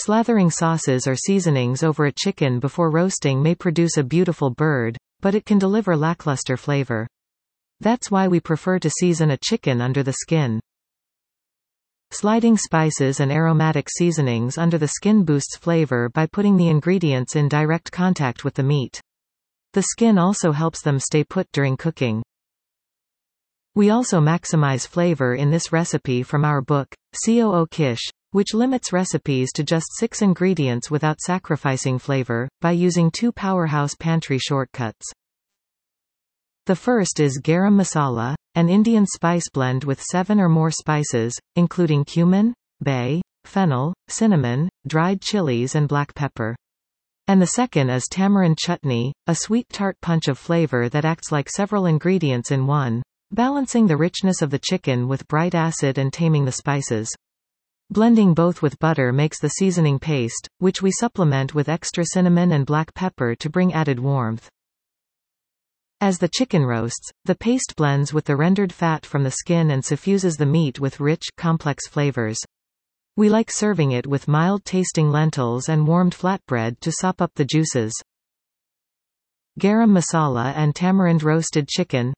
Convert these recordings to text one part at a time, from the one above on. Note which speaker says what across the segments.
Speaker 1: Slathering sauces or seasonings over a chicken before roasting may produce a beautiful bird, but it can deliver lackluster flavor. That's why we prefer to season a chicken under the skin. Sliding spices and aromatic seasonings under the skin boosts flavor by putting the ingredients in direct contact with the meat. The skin also helps them stay put during cooking. We also maximize flavor in this recipe from our book, COO Kish, which limits recipes to just 6 ingredients without sacrificing flavor, by using 2 powerhouse pantry shortcuts. The first is Garam Masala, an Indian spice blend with 7 or more spices, including cumin, bay, fennel, cinnamon, dried chilies and black pepper. And the second is Tamarind Chutney, a sweet tart punch of flavor that acts like several ingredients in one, balancing the richness of the chicken with bright acid and taming the spices. Blending both with butter makes the seasoning paste, which we supplement with extra cinnamon and black pepper to bring added warmth. As the chicken roasts, the paste blends with the rendered fat from the skin and suffuses the meat with rich, complex flavors. We like serving it with mild-tasting lentils and warmed flatbread to sop up the juices. Garam masala and tamarind roasted chicken.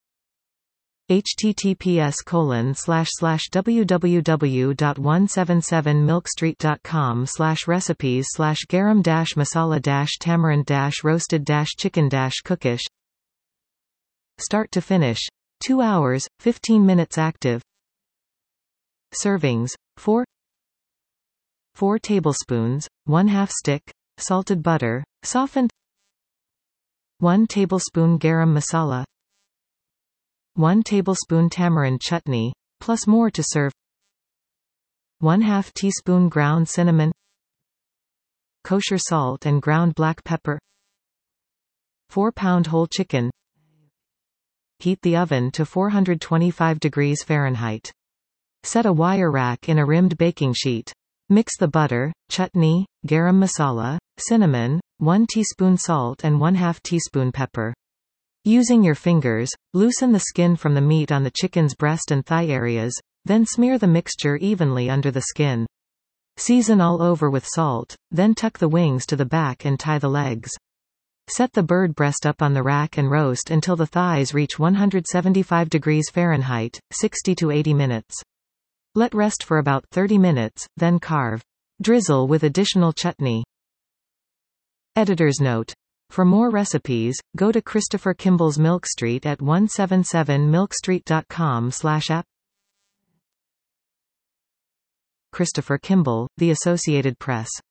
Speaker 1: https://www.177milkstreet.com/recipes/garam-masala-tamarind-roasted-chicken-cookish. Start to finish. 2 hours, 15 minutes active. Servings. 4 tablespoons, 1/2 stick, salted butter, softened. 1 tablespoon garam masala. 1 tablespoon tamarind chutney, plus more to serve. 1/2 teaspoon ground cinnamon. Kosher salt and ground black pepper. 4-pound whole chicken. Heat the oven to 425 degrees Fahrenheit. Set a wire rack in a rimmed baking sheet. Mix the butter, chutney, garam masala, cinnamon, 1 teaspoon salt and 1/2 teaspoon pepper. Using your fingers, loosen the skin from the meat on the chicken's breast and thigh areas, then smear the mixture evenly under the skin. Season all over with salt, then tuck the wings to the back and tie the legs. Set the bird breast up on the rack and roast until the thighs reach 175 degrees Fahrenheit, 60 to 80 minutes. Let rest for about 30 minutes, then carve. Drizzle with additional chutney. Editor's note. For more recipes, go to Christopher Kimball's Milk Street at 177milkstreet.com/app. Christopher Kimball, The Associated Press.